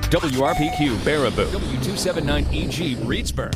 WRPQ Baraboo, W279EG Reedsburg.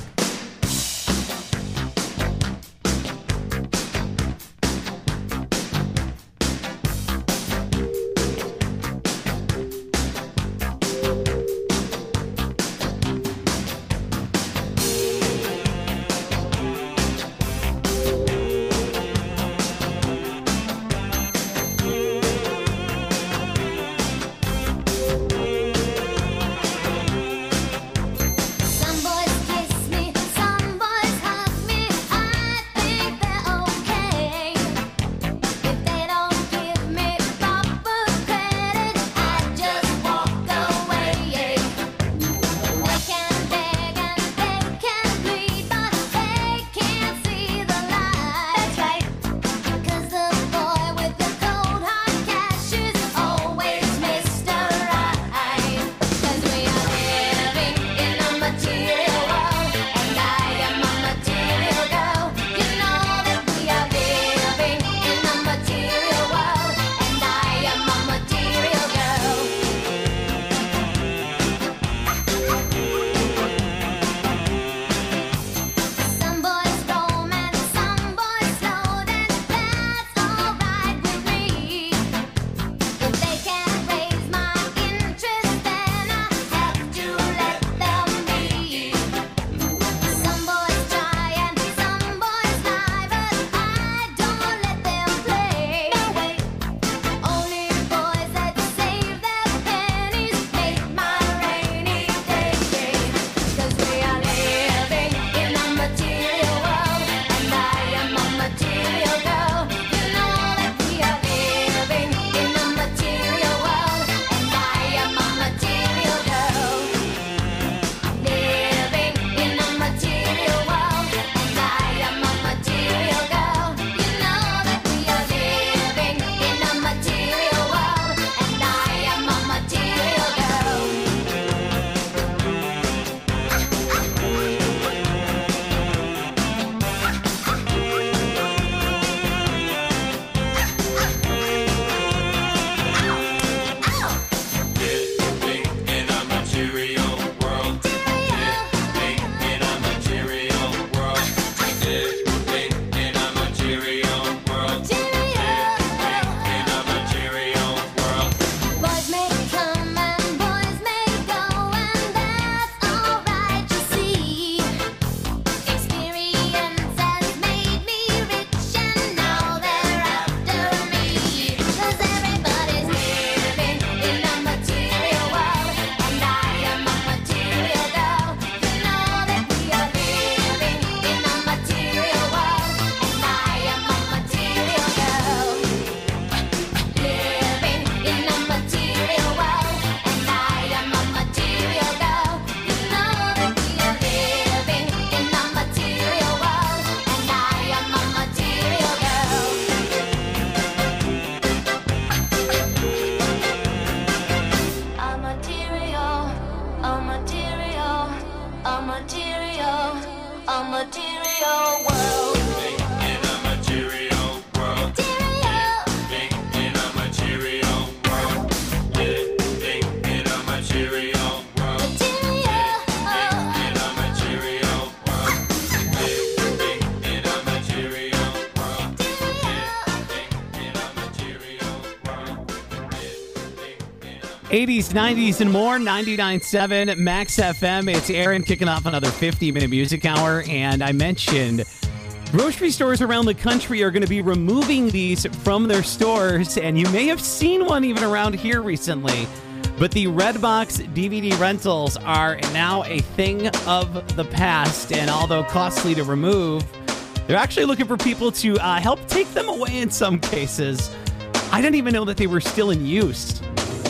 '80s, '90s, and more. 99.7 Max FM. It's Aaron kicking off another 50-minute music hour. And I mentioned grocery stores around the country are going to be removing these from their stores. And you may have seen one even around here recently. But the Redbox DVD rentals are now a thing of the past. And although costly to remove, they're actually looking for people to help take them away in some cases. I didn't even know that they were still in use.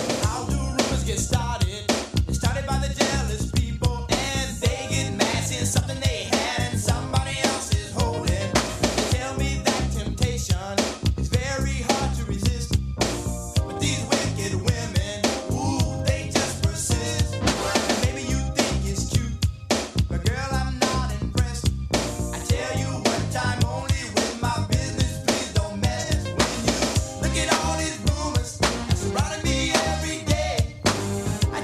Get started. It started by the jealous people, and they get mad seeing something they had and somebody else is holding. They tell me that temptation is very hard to resist, but these wicked women, ooh, they just persist. And maybe you think it's cute, but girl, I'm not impressed. I tell you one time only with my business, please don't mess. When you look at all these rumors surrounding me every day, I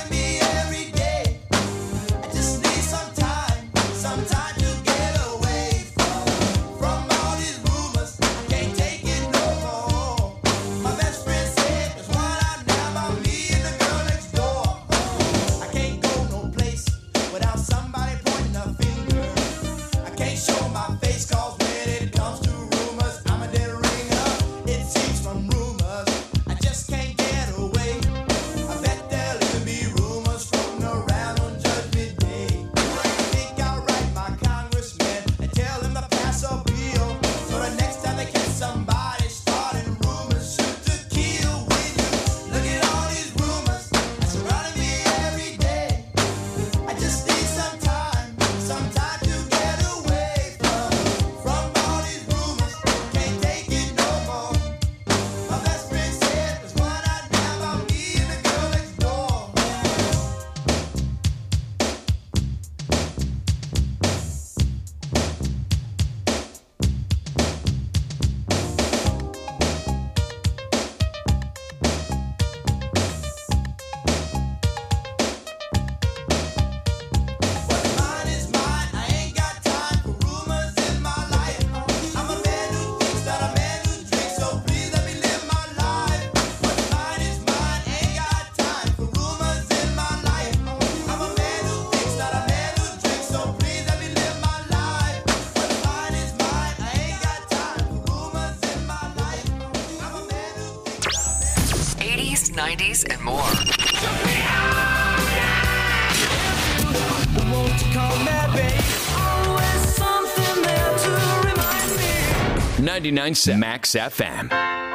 running me every day. I just need some time to get away from all these rumors. I can't take it no more. My best friend said there's one out now about me and the girl next door. I can't go no place without somebody pointing a finger. I can't show my face 'cause when it comes to rumors, I'm a dead ringer. It seems from rumors I just can't get away. I bet there'll even be rumors floating around on Judgment Day. I think I'll write my congressman and tell him to pass a bill, so the next time they catch somebody starting rumors, shoot to kill. When you look at all these rumors that's surrounding me every day, I just need some time to get away from all these rumors. Can't take it no more. My best friend said there's one out now about me and the girl next door. What's mine is mine. I ain't got time for rumors in my life. I'm a man who thinks that a man who drinks, so please let me live my life. What's mine is mine. Ain't got time for rumors in my life. I'm a man who thinks that a man who drinks, so please let me live my life. What's mine is mine. I ain't got time for rumors in my life. I'm a man who thinks that a man 80s, 90s, and more. won't you call me babe? Always something there to remind me. 99.7 Max FM.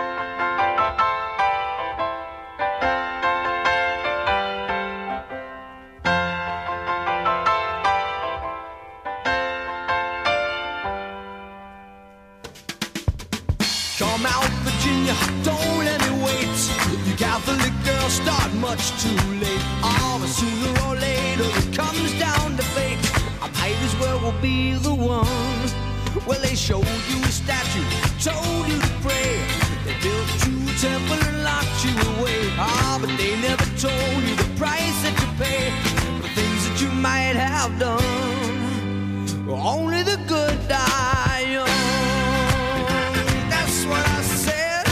Come out, Virginia, don't let me wait. You Catholic girls start much too late. Oh, but sooner or later it comes down to fate. I might as well be the one. Well, they showed you a statue, told you to pray. They built you a temple and locked you away. Ah, but they never told you the price that you pay for things that you might have done. Only the good die young. That's what I said.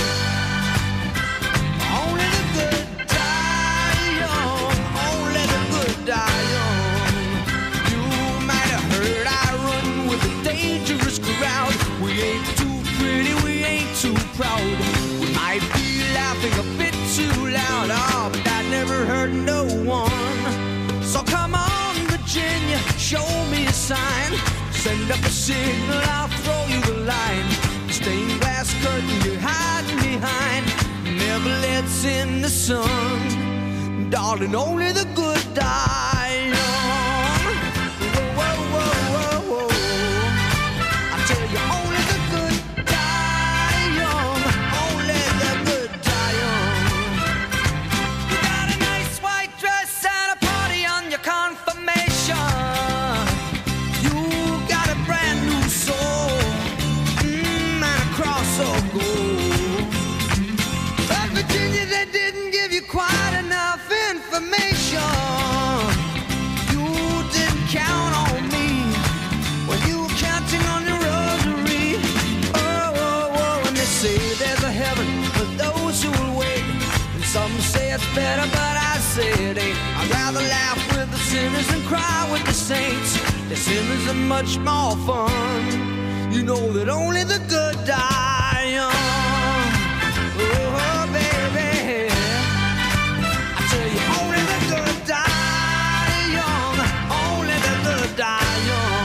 Only the good die young. Only the good die young. You might have heard I run with a dangerous crowd. We ain't too pretty, we ain't too proud. We might be laughing a bit too loud. Oh, but that never hurt no one. So come on, Virginia, show me a sign. Send up a signal, I'll throw you the line. Stained glass curtain you're hiding behind never lets in the sun. Darling, only the good die young. Whoa, whoa, whoa, whoa, whoa. I tell you, only the good die young. Only the good die young. You got a nice white dress and a party on your confirmation. You got a brand new soul, and a cross of gold. But Virginia, they didn't give you quite enough information. You didn't count on me when you were counting on your rosary. Oh, oh, oh, and they say there's a heaven for those who will wait. And some say it's better, but I say it ain't. I'd rather laugh with the sinners than cry with the saints. The sinners are much more fun. You know that only the good die young. Oh, baby, I tell you, only the good die young. Only the good die young.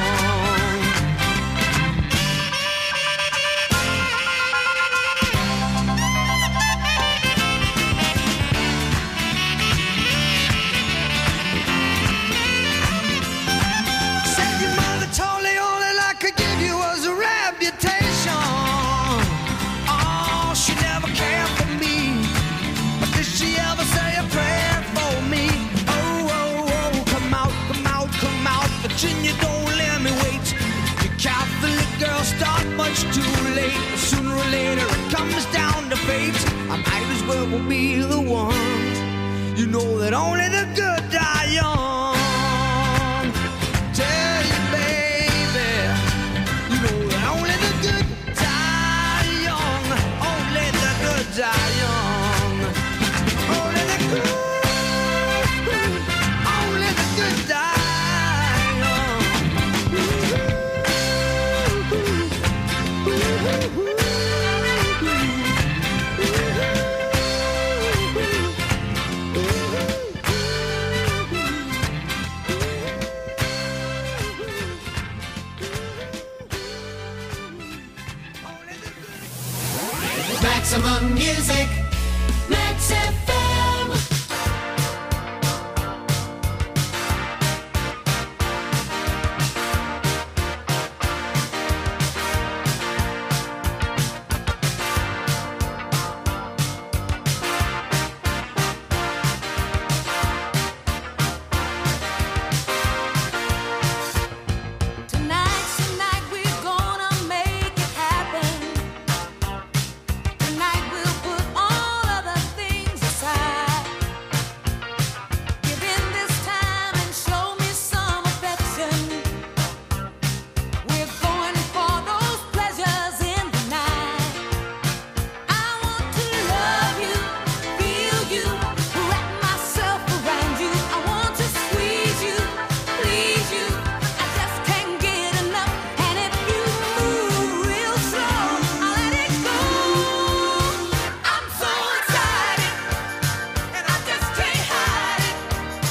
Said your mother told you all that I could give you was a reputation. Maximum music, Max FM. Tonight we're gonna make it happen. Tonight we'll put all other things aside. Give in this time and show me some affection. We're going for those pleasures in the night. I want to love you, feel you, wrap myself around you. I want to squeeze you, please you. I just can't get enough. And if you move real slow, I'll let it go. I'm so excited, and I just can't hide it.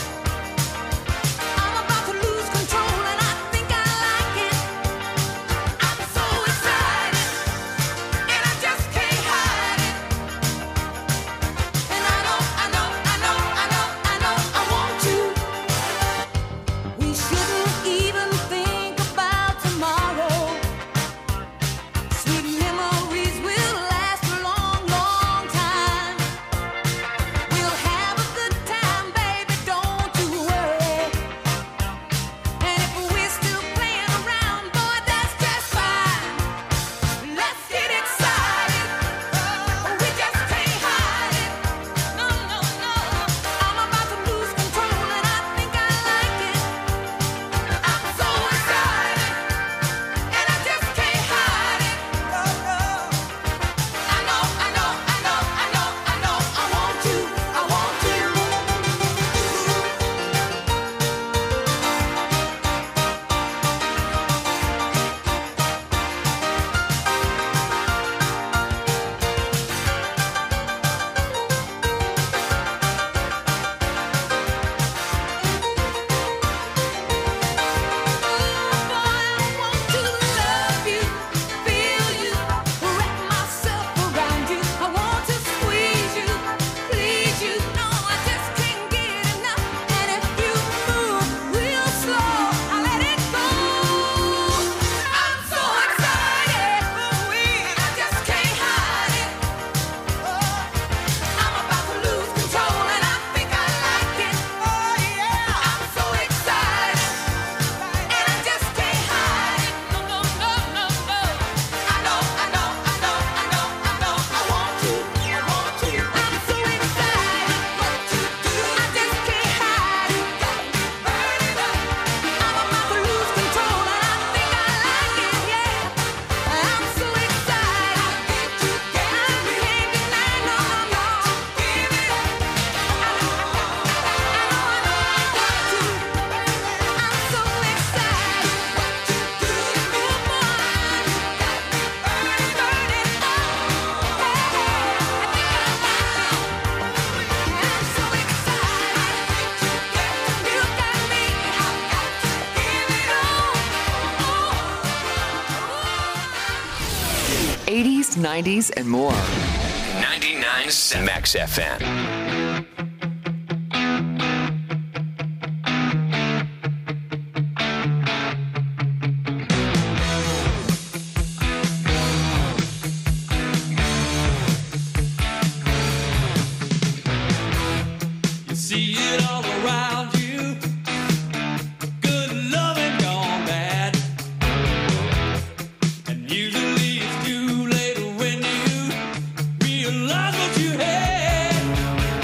I'm about to lose control, and I think I like it. I'm so excited, and I just can't hide it. And I know I want you. We shouldn't even think about tomorrow. Sweet memories will last a long, long time. We'll have a good time, baby, don't you worry. And if we're still playing around, boy, that's just fine. Let's get excited. We just can't hide it. No. I'm about to lose control, and I think I like it. I'm so excited, and I just can't hide it. I know. I want you. '80s, '90s, and more. 99.7 Max FM. You see it all around you. Good loving gone bad. And usually it's too late when you realize what you had.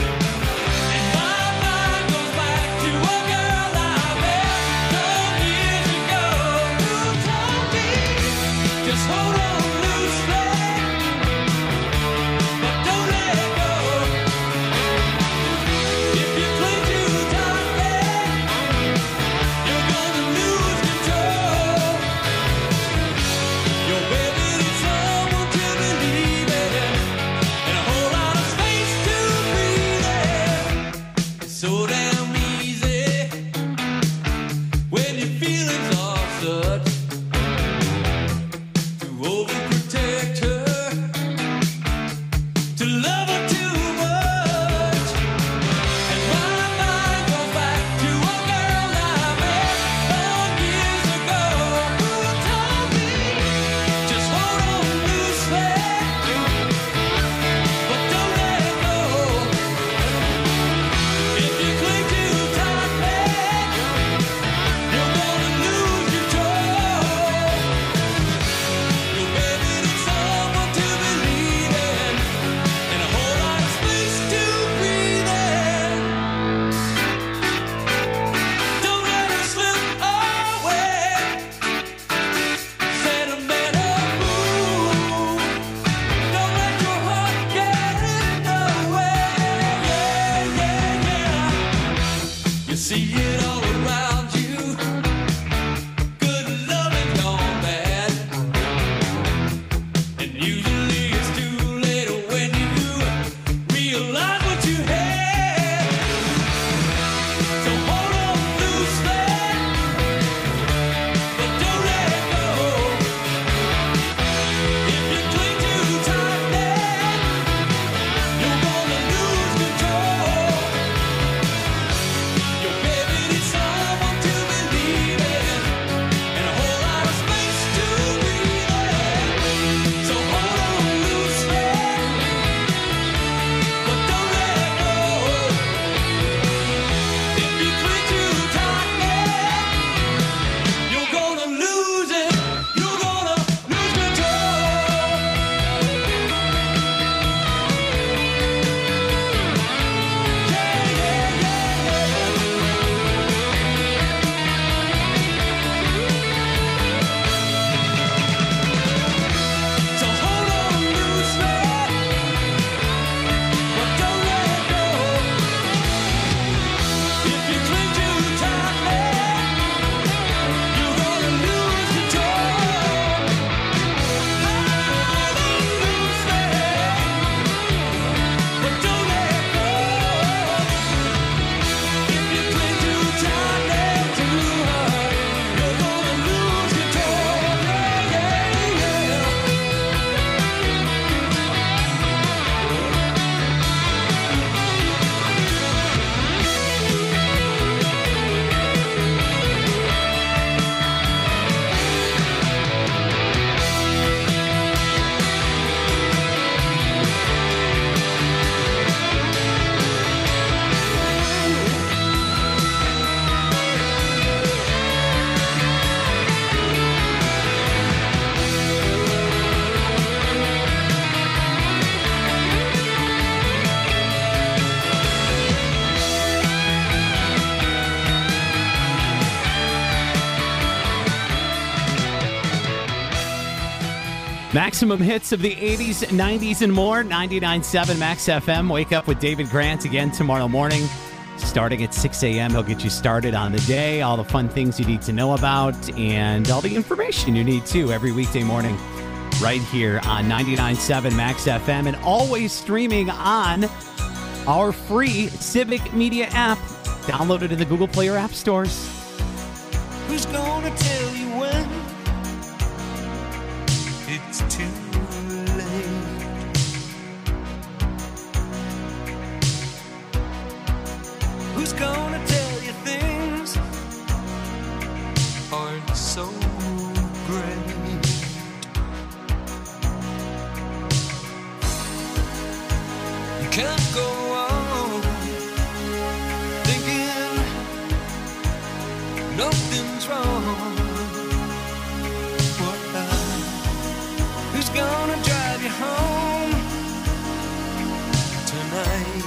all around you. Good loving gone bad. And usually it's too late when you realize what you had. So hold on loosely, but don't let go. If you cling too tightly, you're gonna lose control. Your baby needs someone to believe in, and a whole lot of space to breathe in. So hold on loosely, but don't let go. If you cling too tightly, you're gonna lose it. You're gonna lose control. So hold on loosely, but don't let go. If you cling too tightly, you're gonna lose control. Hold on loosely, but don't let go. If you cling too tightly to her, you're gonna lose control. Maximum hits of the 80s, 90s, and more. 99.7 Max FM. Wake up with David Grant again tomorrow morning. Starting at 6 a.m. He'll get you started on the day, all the fun things you need to know about, and all the information you need, too, every weekday morning right here on 99.7 Max FM, and always streaming on our free Civic Media app. Download it in the Google Play or App Stores. Who's gonna tell you when it's too late? Who's gonna tell you things aren't so great? You can't go on thinking nothing's wrong. Who's gonna drive you home tonight?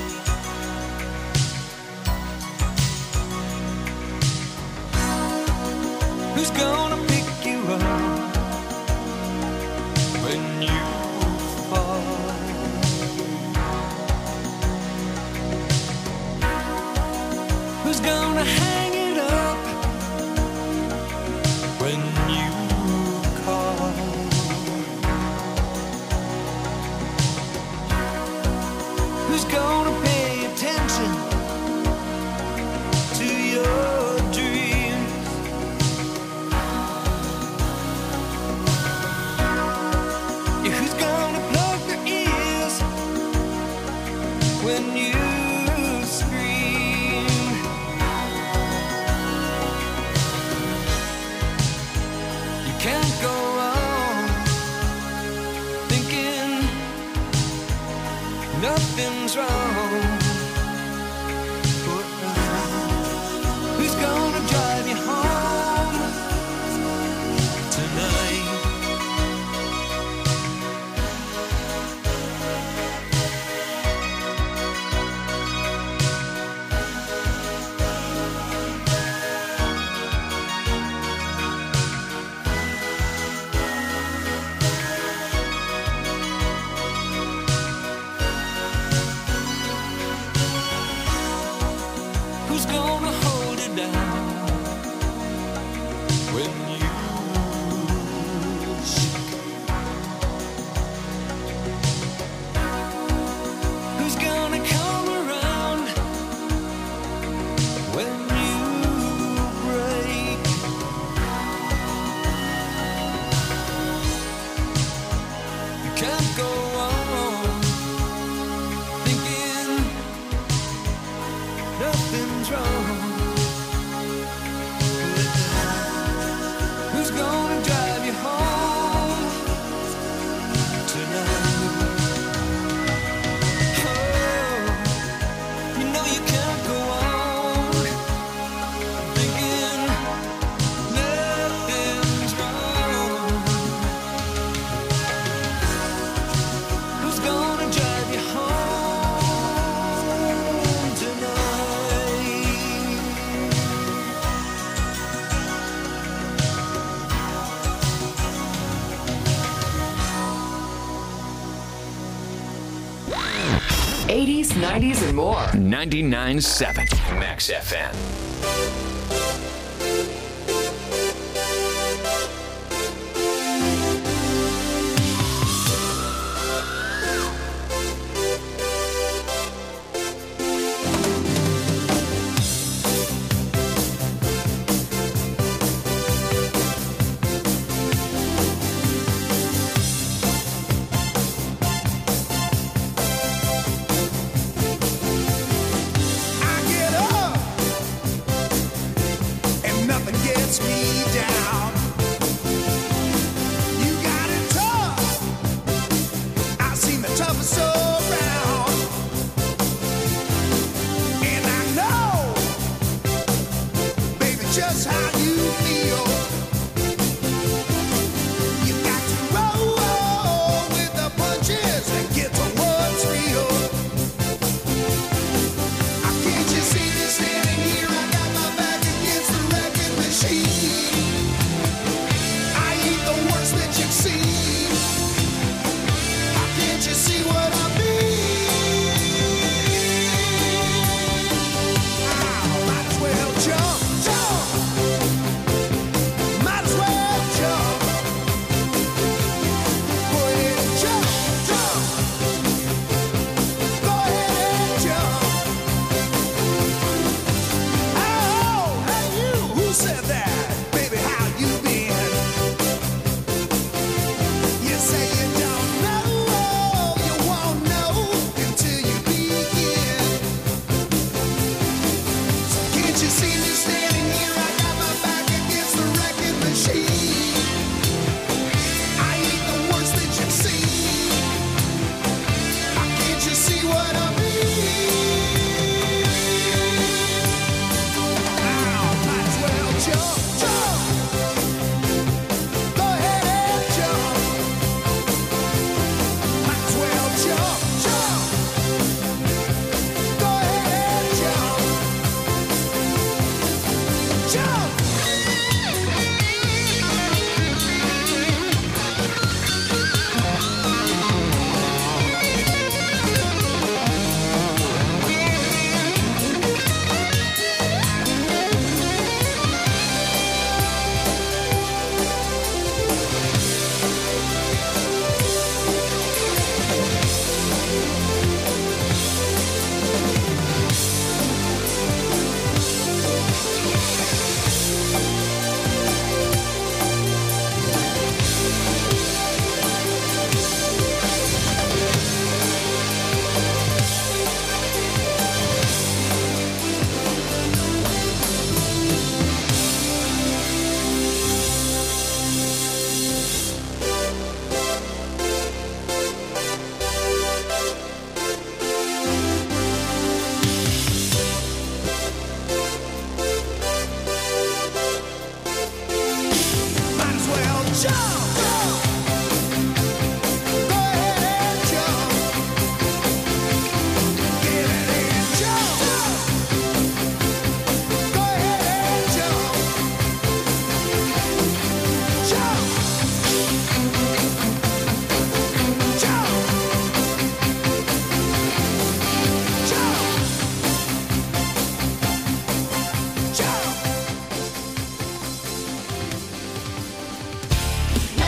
Who's gonna pick you up when you fall? Who's gonna hang it up when you call? Who's gonna pay attention to your dreams? Yeah, who's gonna plug their ears when you scream? 80s, 90s, and more. 99.7 Max FM. I get up and nothing gets me down. You got it tough. I've seen the toughest around, and I know, baby, just how you feel. You got to roll with the punches and get to what's real. Can't you see me standing here? I got my back against the wrecking machine. I ain't the worst that you've seen. Can't you see what I mean? Might as well jump, jump. Might as well jump. Go ahead and jump, jump. Go ahead and jump. Oh, hey you, who said that? Baby, how you been? You say you don't know, you won't know until you begin. So can't you see me standing here? I got my back against the wrecking machine. I ain't the worst that you've seen. Can't you see what I mean? Might as well jump, jump. Go ahead and jump. Might as well jump, jump. Go ahead and jump. Jump. Might as well jump, jump. Go ahead and jump. Get it and jump, jump. Go ahead and jump. Jump. Jump. Jump. Jump.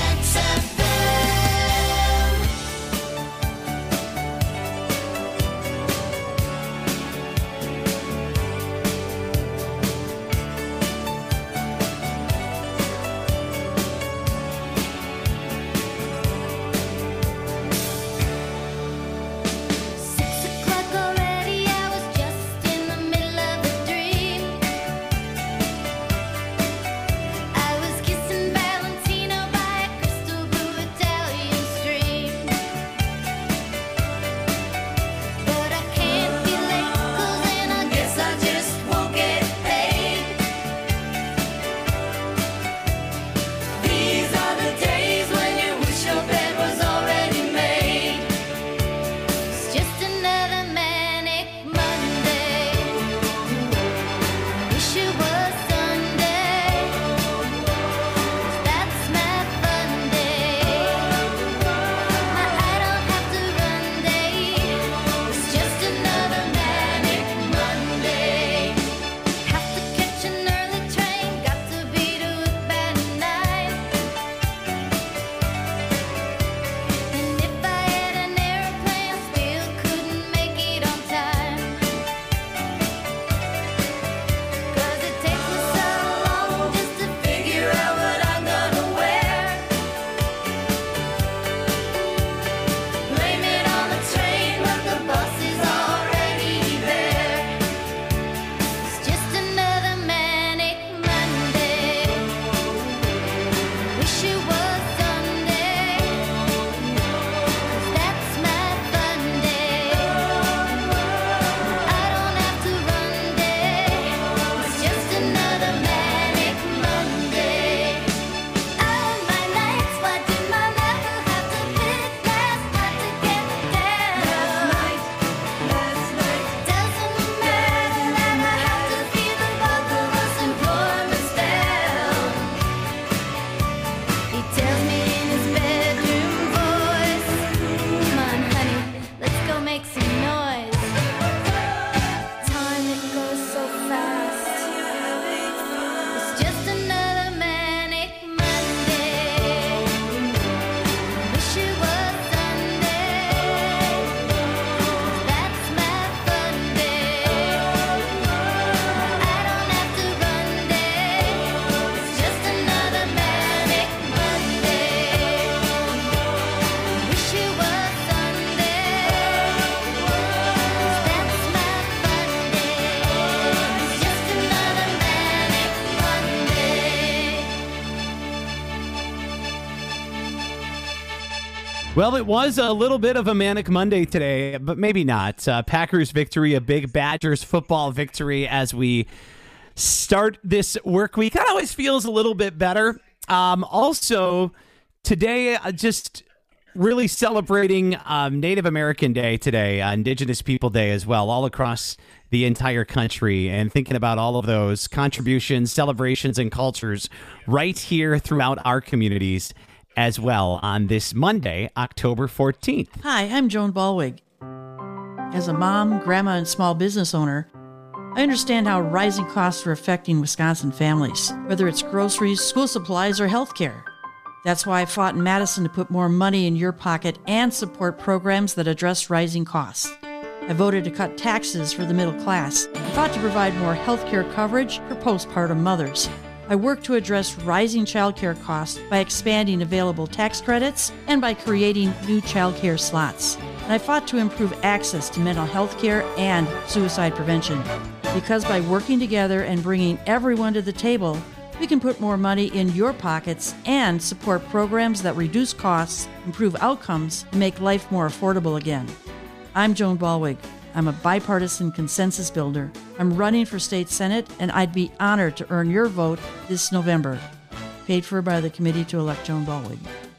Well, it was a little bit of a manic Monday today, but maybe not. Packers victory, a big Badgers football victory as we start this work week. That always feels a little bit better. Also, today, just really celebrating Native American Day today, Indigenous People Day as well, all across the entire country, and thinking about all of those contributions, celebrations, and cultures right here throughout our communities as well on this Monday, October 14th. Hi, I'm Joan Ballwig. As a mom, grandma, and small business owner, I understand how rising costs are affecting Wisconsin families, whether it's groceries, school supplies, or healthcare. That's why I fought in Madison to put more money in your pocket and support programs that address rising costs. I voted to cut taxes for the middle class, fought to provide more healthcare coverage for postpartum mothers. I work to address rising childcare costs by expanding available tax credits and by creating new childcare slots. And I fought to improve access to mental health care and suicide prevention. Because by working together and bringing everyone to the table, we can put more money in your pockets and support programs that reduce costs, improve outcomes, and make life more affordable again. I'm Joan Ballwig. I'm a bipartisan consensus builder. I'm running for state senate, and I'd be honored to earn your vote this November. Paid for by the Committee to Elect Joan Ballwig.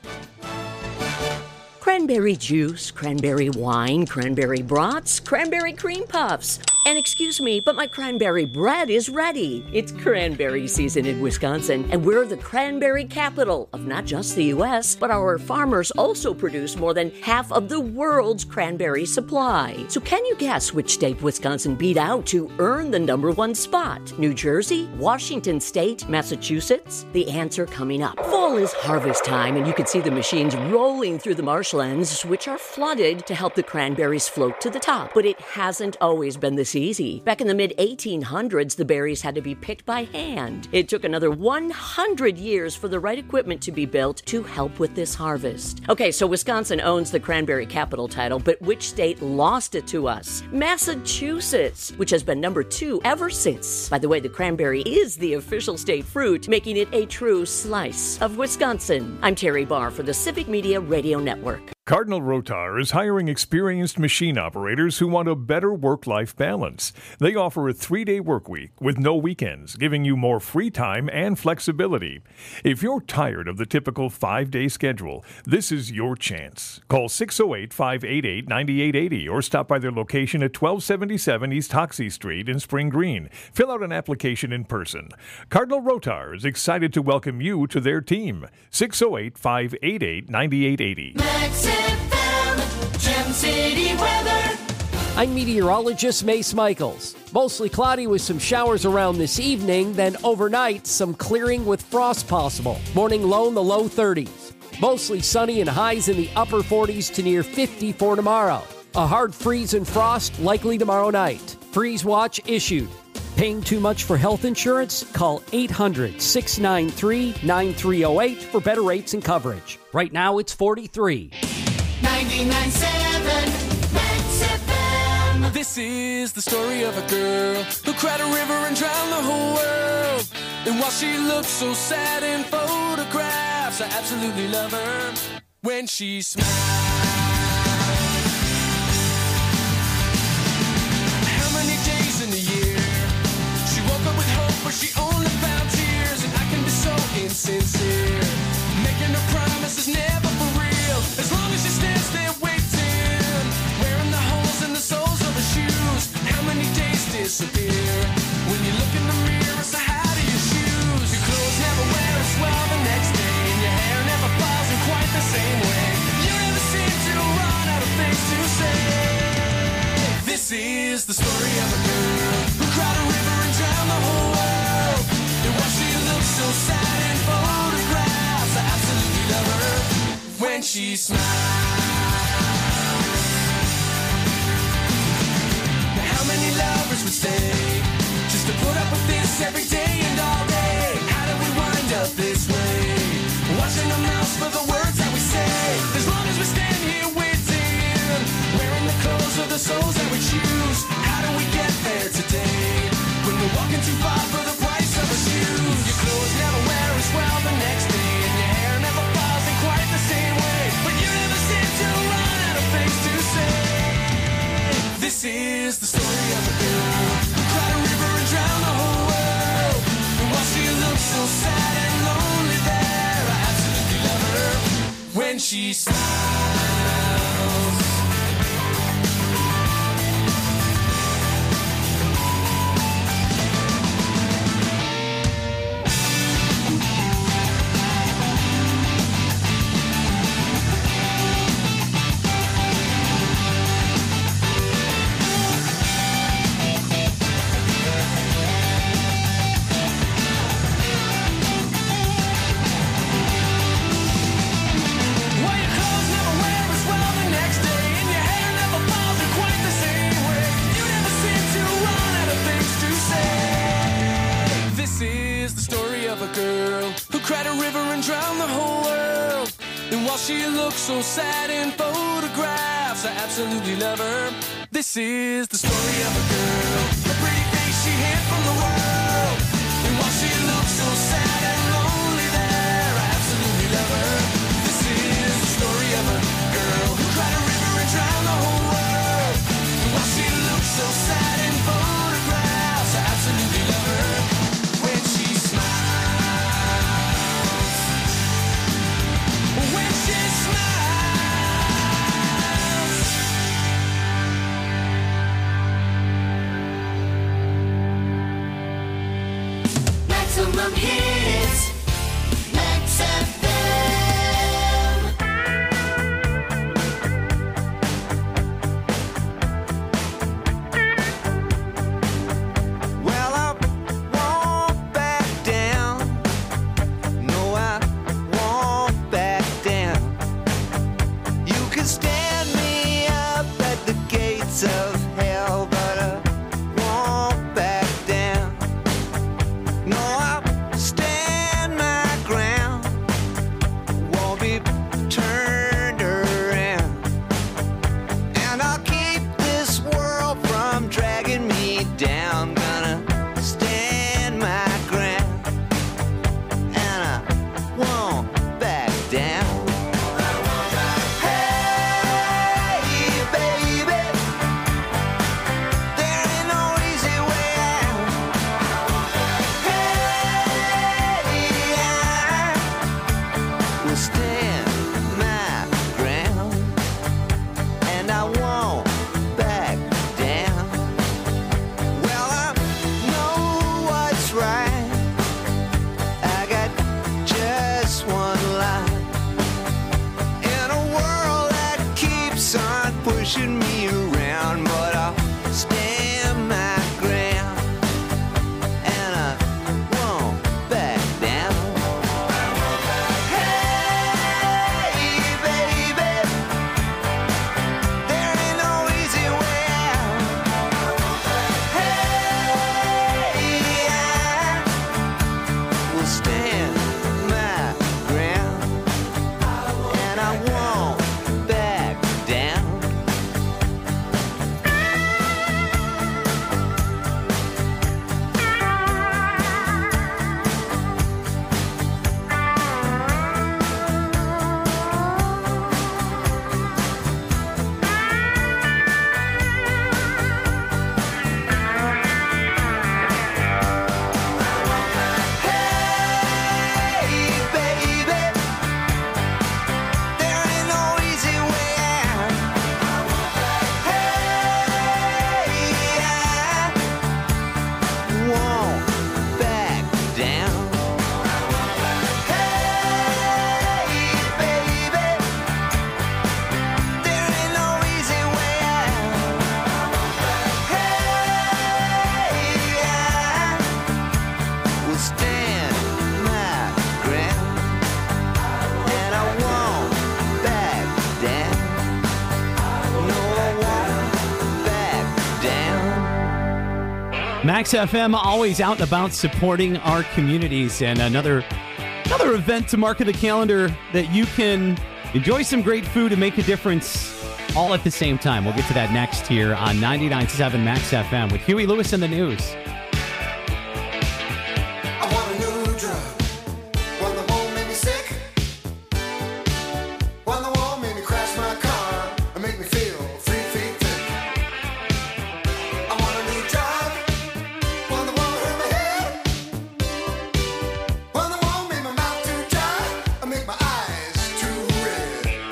Cranberry juice, cranberry wine, cranberry brats, cranberry cream puffs. And excuse me, but my cranberry bread is ready. It's cranberry season in Wisconsin, and we're the cranberry capital of not just the U.S., but our farmers also produce more than half of the world's cranberry supply. So can you guess which state Wisconsin beat out to earn the #1 spot? New Jersey, Washington State, Massachusetts? The answer coming up. Fall is harvest time, and you can see the machines rolling through the marshlands, which are flooded to help the cranberries float to the top. But it hasn't always been this easy. Back in the mid-1800s, the berries had to be picked by hand. It took another 100 years for the right equipment to be built to help with this harvest. Okay, so Wisconsin owns the cranberry capital title, but which state lost it to us? Massachusetts, which has been #2 ever since. By the way, the cranberry is the official state fruit, making it a true slice of Wisconsin. I'm Terry Barr for the Civic Media Radio Network. Cardinal Rotar is hiring experienced machine operators who want a better work-life balance. They offer a 3-day work week with no weekends, giving you more free time and flexibility. If you're tired of the typical 5-day schedule, this is your chance. Call 608-588-9880 or stop by their location at 1277 East Hoxie Street in Spring Green. Fill out an application in person. Cardinal Rotar is excited to welcome you to their team. 608-588-9880. Gem City weather. I'm meteorologist Mace Michaels. Mostly cloudy with some showers around this evening, then overnight, some clearing with frost possible. Morning low in the low 30s. Mostly sunny and highs in the upper 40s to near 50 for tomorrow. A hard freeze and frost likely tomorrow night. Freeze watch issued. Paying too much for health insurance? Call 800-693-9308 for better rates and coverage. Right now, it's 43. 99.7 Max FM. This is the story of a girl who cried a river and drowned the whole world. And while she looks so sad in photographs, I absolutely love her when she smiles. How many days in the year she woke up with hope, but she only found tears? And I can be so insincere, making her promises never for real. As long as she stands there waiting, wearing the holes in the soles of her shoes. How many days disappear when you look in the mirror? So how do you choose? Your clothes never wear as well the next day, and your hair never falls in quite the same way. You never seem to run out of things to say. This is the story of a girl who cried a river and drowned the whole world. And while she looks so sad in photographs, I absolutely love her when she smiles. Now how many lovers would stay just to put up with this every day and all day? How did we wind up this way? Watching our mouths for the words that we say. As long as we stand here waiting, wearing the clothes of the souls that we choose. How do we get there today when we're walking too far for the price of our shoes? Your clothes never wear as well the next day, and your hair never falls in quite the same way. But you never seem she smiles. Well, your clothes never wear as well the next day, and your hair never falls in quite the same way. You never seem to run out of things to say. This is the story of a girl who cried a river and drowned the whole world. And while she looks so sad in photographs, I absolutely love her. This is the story of a girl, a pretty face she hid from the world. And while she looks so sad and lonely there, I absolutely love her. This is the story of a girl who cried a river and drowned the whole world. And while she looks so sad in photographs, I absolutely love her. When she smiles, when she smiles. Maximum hits. Max FM. Well, I won't back down. No, I won't back down. You can stand me up at the gates of hell, but I won't back down. No, I'll stand my ground. Won't be turned around. And I'll keep this world from dragging me down. Gonna stand my ground. And I won't back down. Hey, baby, there ain't no easy way out. Hey, I will stand my ground, and I won't back down. Well, I know what's right. I got just one life in a world that keeps on pushing me around, but I'll stand my ground, and I won't back down. Hey, baby, there ain't no easy way out. Hey, I will stand my ground, and I won't back down. Hey, baby, there ain't no easy way out. Hey, I won't back down. Hey, baby, there ain't no easy way out. Hey, I will stand my ground, and I won't back down. No, I won't back down. Max FM always out and about supporting our communities, and another event to mark in the calendar that you can enjoy some great food and make a difference all at the same time. We'll get to that next here on 99.7 Max FM with Huey Lewis in the news. I want a new drug. One that won't make me sick. One that won't make me crash my car and make me feel 3 feet thick. I want a new drug. One that won't hurt my head. One that won't make my mouth too dry and make my eyes too red.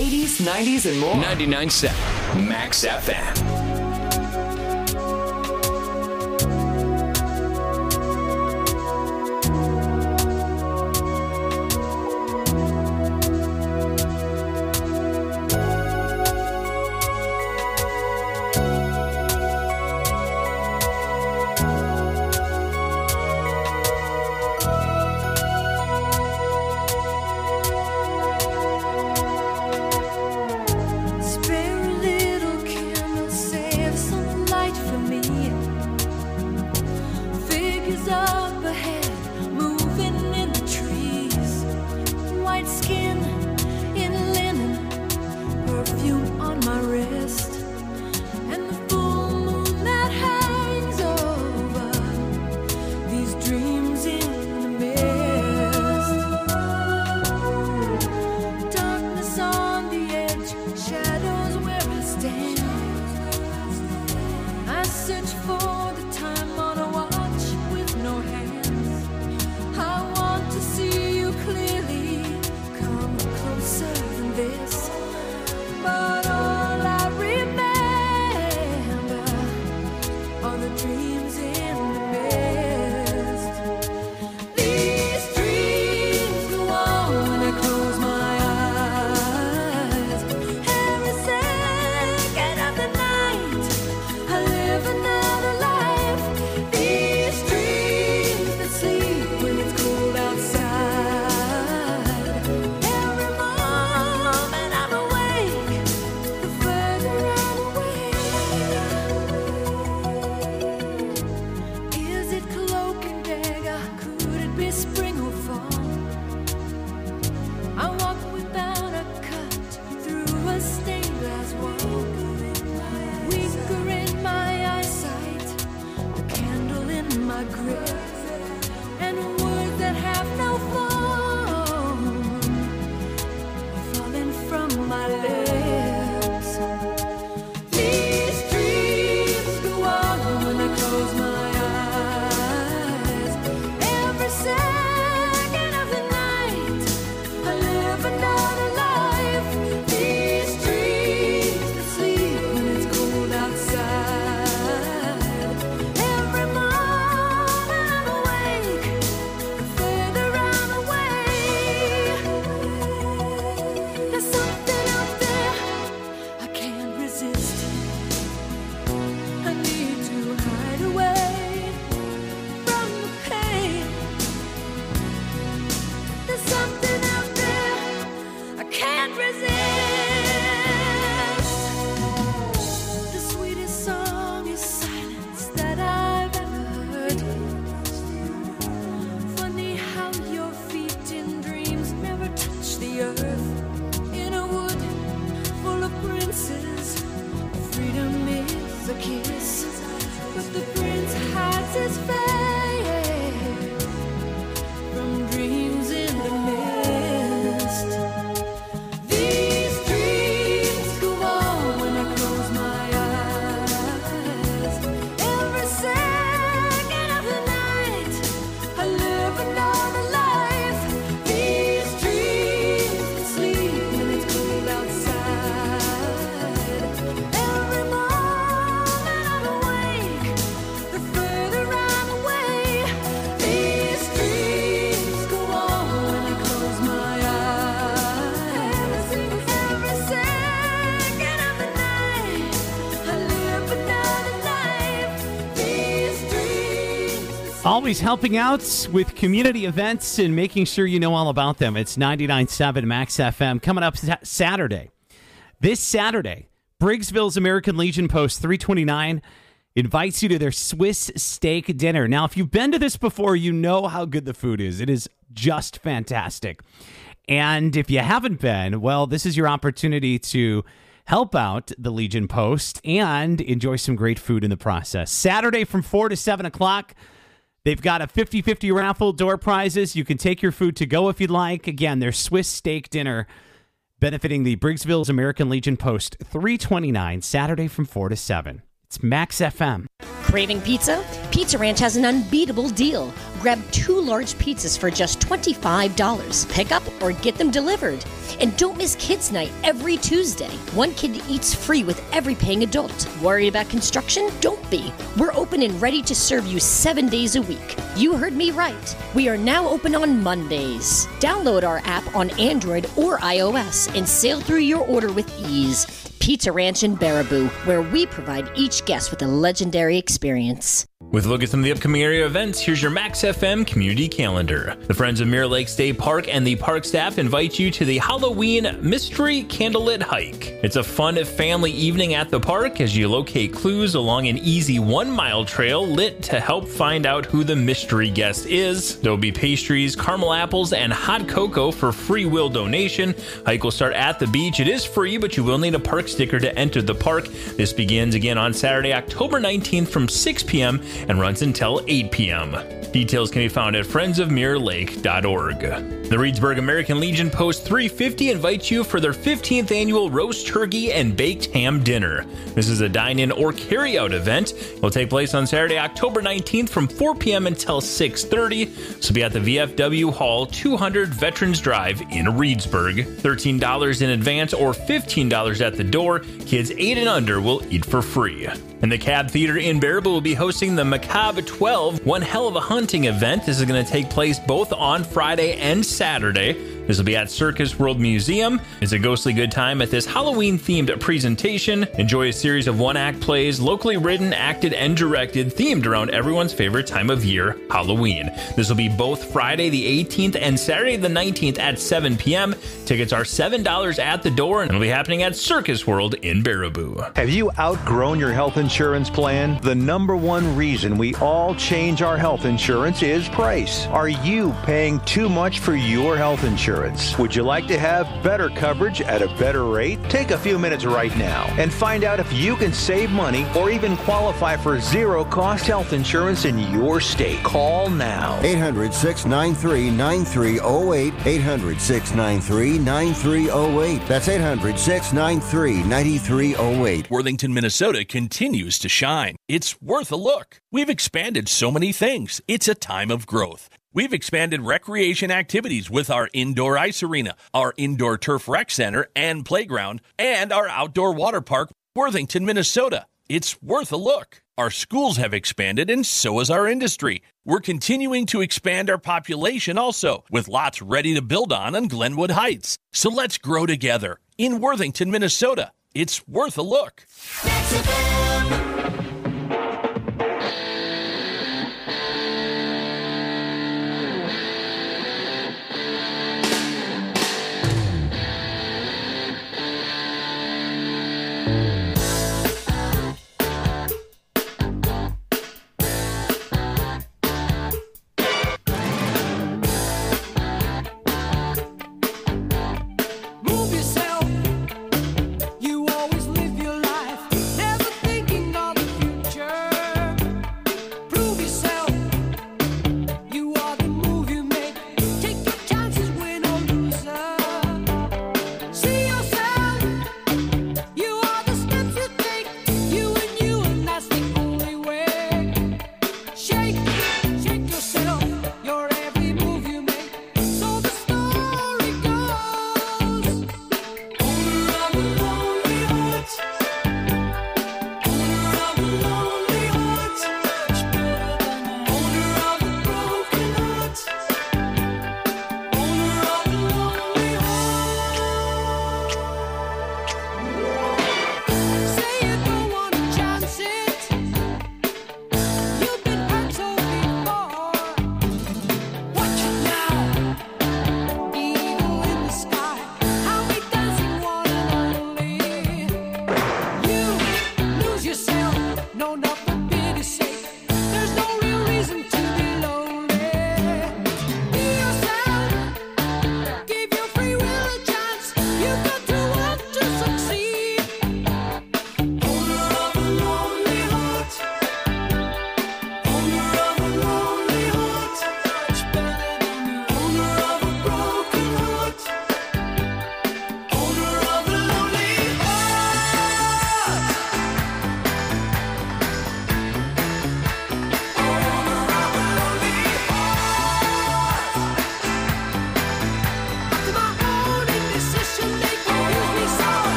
80s, 90s, and more. 99.7 Max FM. Spare a little candle, save some light for me. Figures up ahead, moving in the trees. White skin in linen, perfume on my wrist, and the full moon that hangs over these dreams in the mist. Darkness on the edge, shadows where I stand. I search for the time on a watch with no hands. I want to see you clearly, come closer than this. But all I remember are the dreams in the mist. These dreams go on when I close my eyes. Every second of the night, I live another life. These dreams that sleep when it's cold outside. Every moment I'm awake, the further I'm away. Is it cloak and dagger? Could it be spring or fall? I walk without a cut through a stained glass wall. Weaker in my eyesight, the candle in my grip, and words that have no form are falling from my lips. These dreams go on when I close my eyes. Every second of the night, I live another life. These dreams that sleep when it's cold outside. Every moment I'm awake, the further I'm away. There's something out there I can't resist. I need to hide away from the pain. There's something out there I can't resist. The sweetest song is silence that I've ever heard. Funny how your feet in dreams never touch the earth. In a wood full of princes, freedom is a kiss, but the prince hides his face from dreams in the mist. These dreams go on when I close my eyes. Every second of the night, I live another life. These dreams that sleep when it's cold outside. Every moment I'm awake, the further I'm away. These dreams go on when I close my eyes. Every second of the night, I live another life. These dreams that Always helping out with community events and making sure you know all about them. It's 99.7 Max FM coming up Saturday. This Saturday, Briggsville's American Legion Post 329 invites you to their Swiss steak dinner. Now, if you've been to this before, you know how good the food is. It is just fantastic. And if you haven't been, well, this is your opportunity to help out the Legion Post and enjoy some great food in the process. Saturday from 4 to 7 o'clock. They've got a 50-50 raffle, door prizes. You can take your food to go if you'd like. Again, their Swiss steak dinner benefiting the Briggsville's American Legion Post 329, Saturday from 4 to 7. It's Max FM. Craving pizza? Pizza Ranch has an unbeatable deal. Grab 2 large pizzas for just $25. Pick up or get them delivered. And don't miss Kids Night every Tuesday. One kid eats free with every paying adult. Worried about construction? Don't be. We're open and ready to serve you 7 days a week. You heard me right. We are now open on Mondays. Download our app on Android or iOS and sail through your order with ease. Pizza Ranch in Baraboo, where we provide each guest with a legendary experience. With a look at some of the upcoming area events, here's your Max FM community calendar. The Friends of Mirror Lake State Park and the park staff invite you to the Halloween Mystery Candlelit Hike. It's a fun family evening at the park as you locate clues along an easy 1-mile trail lit to help find out who the mystery guest is. There will be pastries, caramel apples, and hot cocoa for free will donation. Hike will start at the beach. It is free, but you will need a park sticker to enter the park. This begins again on Saturday, October 19th from 6 p.m. and runs until 8 p.m. Details can be found at friendsofmirrorlake.org. The Reedsburg American Legion Post 350 invites you for their 15th annual roast turkey and baked ham dinner. This is a dine-in or carry-out event. It will take place on Saturday, October 19th from 4 p.m. until 6:30. This will be at the VFW Hall, 200 Veterans Drive in Reedsburg. $13 in advance or $15 at the door. Kids 8 and under will eat for free. And the Cab Theater in Baraboo will be hosting the Macabre 12 One Hell of a Hunting event. This is going to take place both on Friday and Saturday. This will be at Circus World Museum. It's a ghostly good time at this Halloween-themed presentation. Enjoy a series of one-act plays, locally written, acted, and directed, themed around everyone's favorite time of year, Halloween. This will be both Friday the 18th and Saturday the 19th at 7 p.m. Tickets are $7 at the door, and it'll be happening at Circus World in Baraboo. Have you outgrown your health insurance plan? The number one reason we all change our health insurance is price. Are you paying too much for your health insurance? Would you like to have better coverage at a better rate? Take a few minutes right now and find out if you can save money or even qualify for zero-cost health insurance in your state. Call now. 800-693-9308. 800-693-9308. That's 800-693-9308. Worthington, Minnesota continues to shine. It's worth a look. We've expanded so many things. It's a time of growth. We've expanded recreation activities with our indoor ice arena, our indoor turf rec center and playground, and our outdoor water park, Worthington, Minnesota. It's worth a look. Our schools have expanded, and so has our industry. We're continuing to expand our population also, with lots ready to build on Glenwood Heights. So let's grow together in Worthington, Minnesota. It's worth a look. Move yourself. You always live your life, never thinking of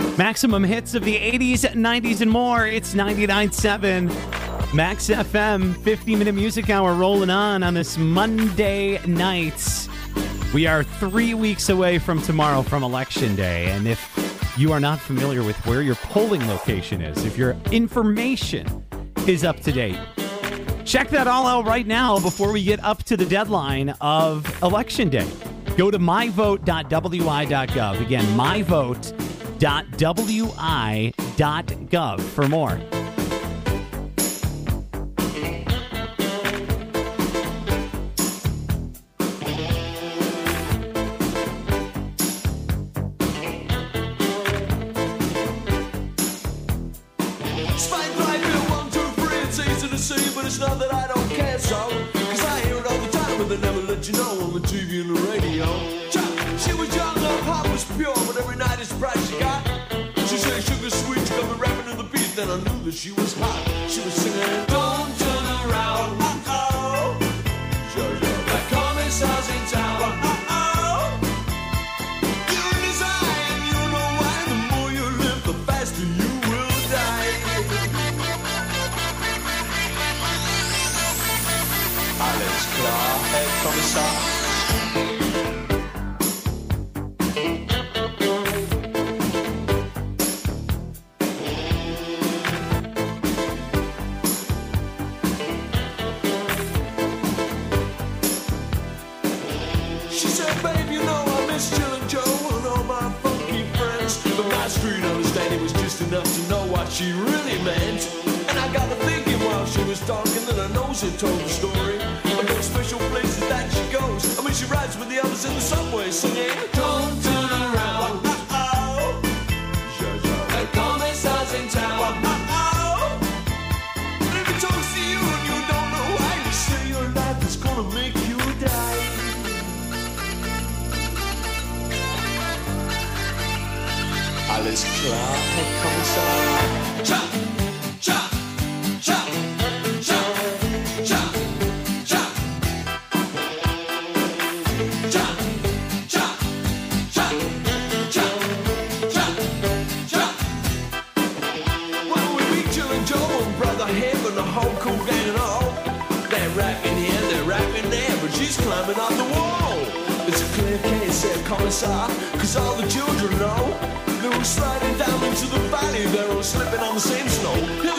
Maximum hits of the 80s, 90s, and more. It's 99.7 Max FM, 50-minute music hour rolling on this Monday night. We are 3 weeks away from tomorrow from Election Day, and if you are not familiar with where your polling location is, if your information is up to date, check that all out right now before we get up to the deadline of Election Day. Go to myvote.wi.gov. Again, myvote.wi.gov for more. Spike right here, 1, 2, 3, it's easy to see, but it's not that I don't care so. Cause I hear it all the time, but they never let you know on the TV and the radio. She was young, her heart was pure, but every night it's bright she got. She said sugar sweet, she got me rapping to the beat, then I knew that she was hot. She was singing, don't turn around, uh-oh. Like commissars in town, uh-oh. You're in his eye, and you know why. The more you live, the faster you will die. Alles klar, Herr Kommissar. She said, babe, you know I miss Jill and Joe and all my funky friends. But my street understanding was just enough to know what she really meant. And I got to thinking while she was talking that her nose had told the story of those special places that she goes. I mean, she rides with the others in the subway singing, don't turn around, uh-oh. The commissar's in town, uh-oh. And if he talks to you and you don't know why, you say your life is gonna make you die. Alles klar, Herr Kommissar. Cha, cha, cha, cha, cha, cha. Cha, cha, cha, cha, cha, cha. Well, we meet Jill and Joe and Brother Ham and the whole cool gang and all. They're rapping here, they're rapping there, but she's climbing up the wall. It's a clear case, Herr Kommissar, 'cause all the children know. They were sliding down into the valley, they were slipping on the same snow.